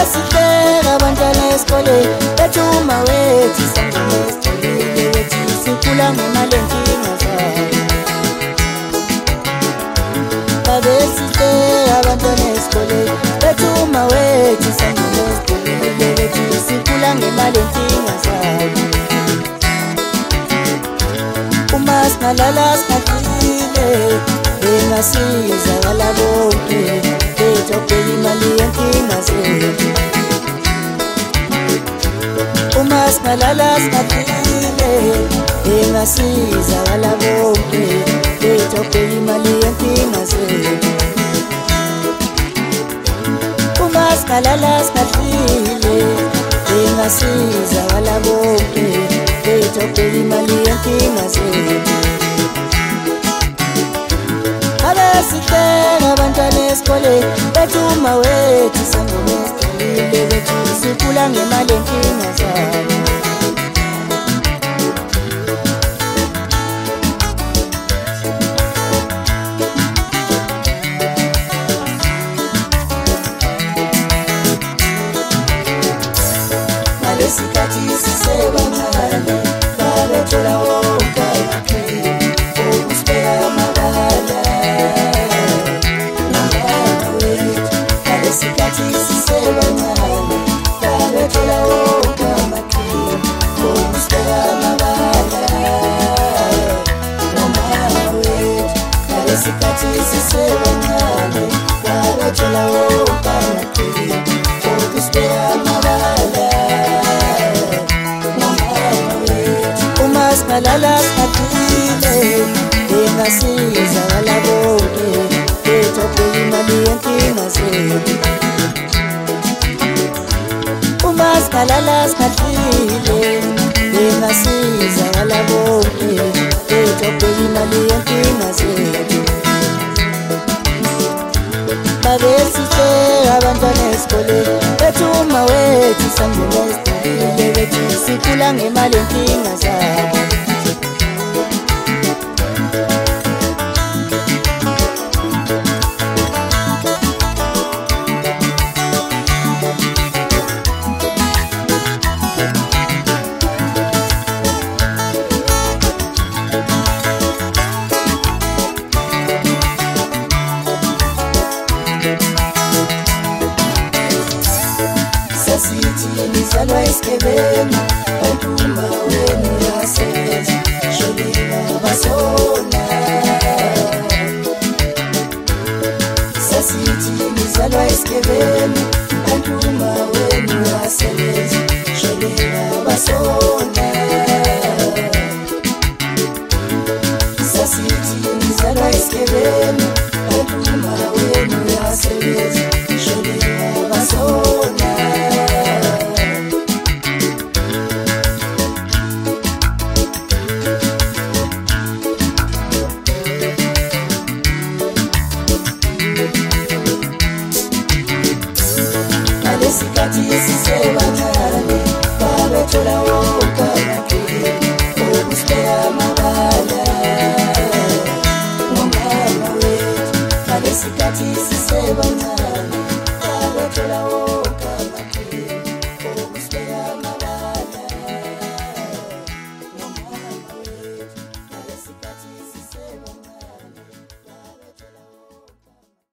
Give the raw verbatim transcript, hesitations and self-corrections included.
sihleka abantwana esikoleni bethi uma wethu sangena esijulile bethi sikhula ngemali enkinga zabo. Babesihleka abantwana esikoleni bethi uma wethu sangena esijulile bethi sikhula ngemali enkinga zabo. Uma singalala singadlile engasiza kalabonke bethu obheka imali yenkinga zethu. Uma singalala singadlile engasiza kalabonke bethu obheka imali yenkinga zethu. Uma singalala singadlile engasiza kalabonke bethu obheka imali yenkinga zethu. Abesihleka abantwana esikoleni bethi uma wethu sangena esijulile bethi sikhula ngemali yenkinga zabo. Ngalesikhathi sisebancane babethola wonke amaqhinga okusibeka amabala. Ngalesikhathi sisebancane babethola wonke amaqhinga okusibeka amabala. Nomama wethu ngalesikhathi sisebancane babethola wonke amaqhinga okusibeka amabala. Singalala singadlile engasiza kalabonke bethu obheka imali yenkinga zethu. Uma singalala singadlile engasiza kalabonke bethu obheka imali yenkinga zethu. Babesihleka abantwana esikoleni bethi uma wethu sangena esijulile bethi sikhula ngemali yenkinga zabo. Sasithi nizalwa isigebengu bantu uma wenu yasebenza sholila basona. Sasithi nizalwa isigebengu bantu uma wenu yasebenza sholila basona. Sasithi nizalwa isigebengu bantu uma wenu yasebenza sholila basona. Ngalesikhathi sisebancane babethola wonke amaqhinga okusibeka amabala. Nomama wethu ngalesikhathi sisebancane